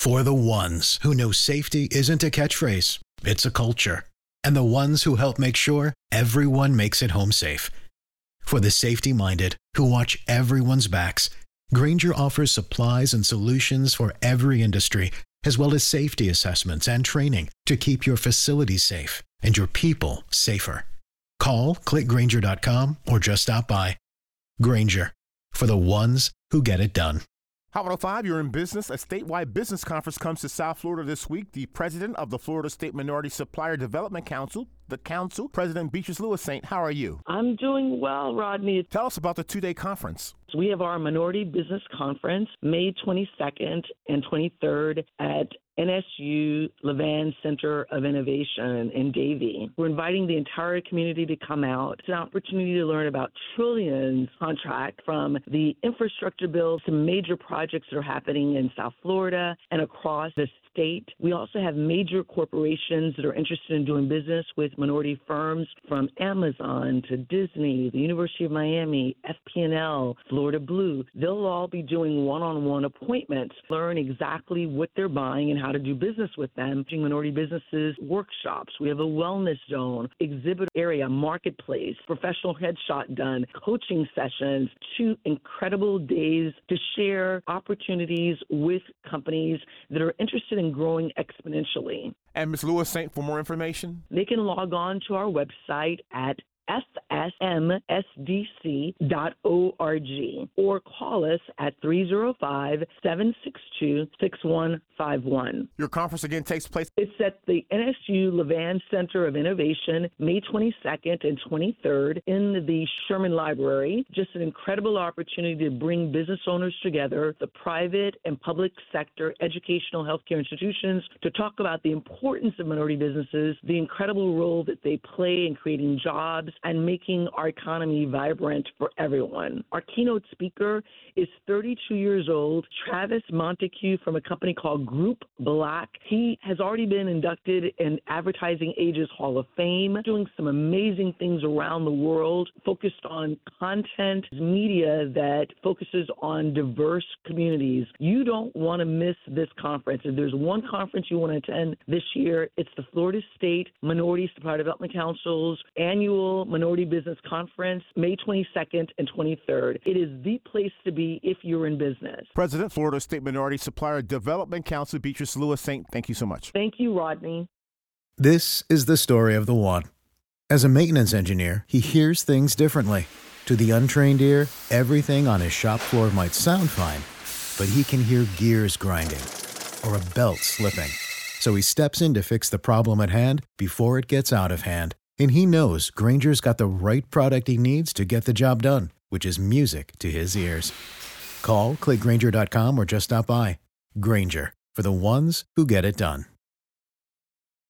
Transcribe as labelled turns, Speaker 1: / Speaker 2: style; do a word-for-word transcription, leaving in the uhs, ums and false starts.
Speaker 1: For the ones who know safety isn't a catchphrase, it's a culture. And the ones who help make sure everyone makes it home safe. For the safety-minded who watch everyone's backs, Grainger offers supplies and solutions for every industry, as well as safety assessments and training to keep your facilities safe and your people safer. Call, click Grainger dot com, or just stop by. Grainger, for the ones who get it done.
Speaker 2: Hot one oh five, you're in business. A statewide business conference comes to South Florida this week. The president of the Florida State Minority Supplier Development Council, the council, President Beatrice Lewis-Saint. How are you?
Speaker 3: I'm doing well, Rodney.
Speaker 2: Tell us about the two-day conference.
Speaker 3: We have our Minority Business Conference May twenty-second and twenty-third at N S U Levan Center of Innovation in Davie. We're inviting the entire community to come out. It's an opportunity to learn about trillions contract from the infrastructure bill to major projects that are happening in South Florida and across the state. We also have major corporations that are interested in doing business with minority firms, from Amazon to Disney, the University of Miami, F P and L, Florida Blue. They'll all be doing one-on-one appointments, learn exactly what they're buying and how to do business with them. Minority businesses workshops. We have a wellness zone, exhibit area, marketplace, professional headshot done, coaching sessions, two incredible days to share opportunities with companies that are interested in growing exponentially.
Speaker 2: And Miz Lewis-Saint, for more information?
Speaker 3: They can log on to our website at f s m s d c dot org or call us at three oh five, seven six two, six one five one.
Speaker 2: Your conference again takes place?
Speaker 3: It's at the N S U Levan Center of Innovation, May twenty-second and twenty-third in the Sherman Library. Just an incredible opportunity to bring business owners together, the private and public sector, educational healthcare institutions, to talk about the importance of minority businesses, the incredible role that they play in creating jobs and making our economy vibrant for everyone. Our keynote speaker is thirty-two years old, Travis Montague from a company called Group Black. He has already been inducted in Advertising Ages Hall of Fame, doing some amazing things around the world, focused on content, media that focuses on diverse communities. You don't want to miss this conference. If there's one conference you want to attend this year, it's the Florida State Minority Supplier Development Council's annual Minority Business Conference, May twenty-second and twenty-third. It is the place to be if you're in business.
Speaker 2: President, Florida State Minority Supplier Development Council, Beatrice Lewis-Saint, thank you so much.
Speaker 3: Thank you, Rodney.
Speaker 1: This is the story of the one. As a maintenance engineer, he hears things differently. To the untrained ear, everything on his shop floor might sound fine, but he can hear gears grinding or a belt slipping. So he steps in to fix the problem at hand before it gets out of hand. And he knows Grainger's got the right product he needs to get the job done, which is music to his ears. Call, click Grainger dot com, or just stop by. Grainger, for the ones who get it done.